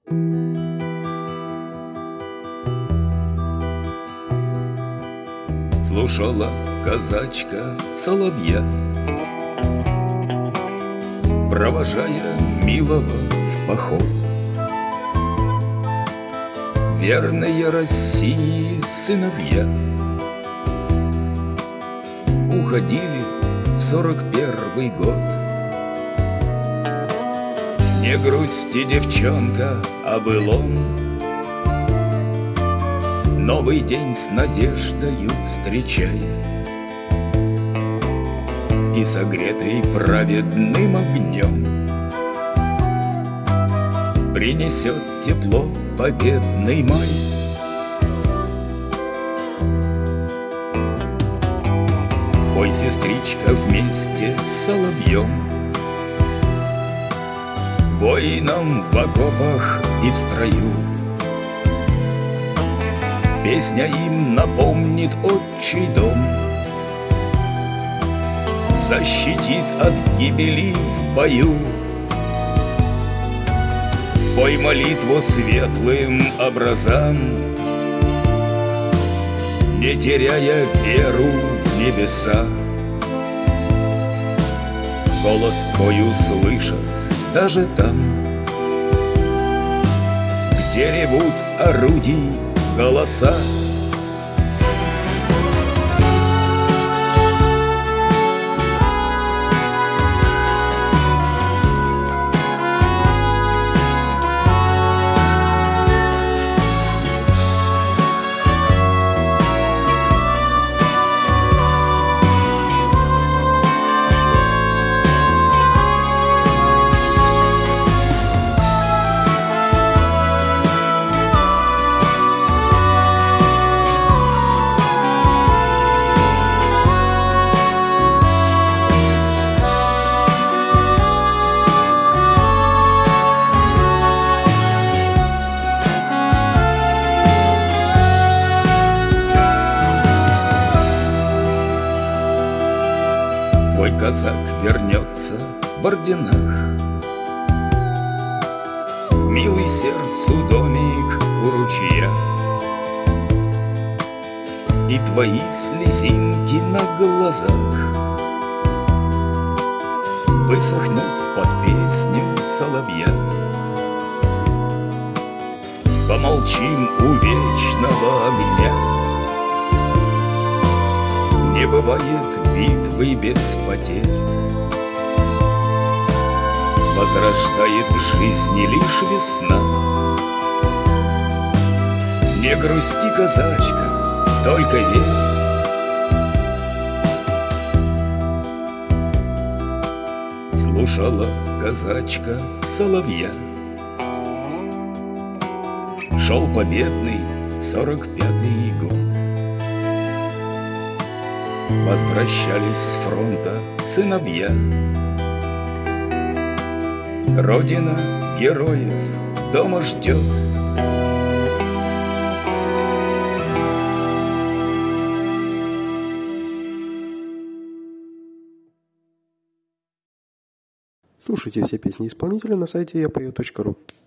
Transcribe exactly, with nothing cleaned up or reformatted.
Слушала казачка соловья, провожая милого в поход. Верные России сыновья уходили в сорок первый год. Не грусти, девчонка, о былом, новый день с надеждою встречай, и согретый праведным огнем принесет тепло победный май. Пой, сестричка, вместе с соловьем, воинам в окопах и в строю. Песня им напомнит отчий дом, защитит от гибели в бою. Пой молитву светлым образам, не теряя веру в небеса. Голос твой услышат даже там, где ревут орудий голоса. Твой казак вернется в орденах, в милый сердцу домик у ручья, и твои слезинки на глазах высохнут под песню соловья. Помолчим у вечного огня, не бывает битвы без потерь, возрождает в жизни лишь весна. Не грусти, казачка, только верь. Слушала казачка соловья, шел победный сорок пятый год. Возвращались с фронта сыновья, Родина героев дома ждет. Слушайте все песни исполнителя на сайте я пою точка ру.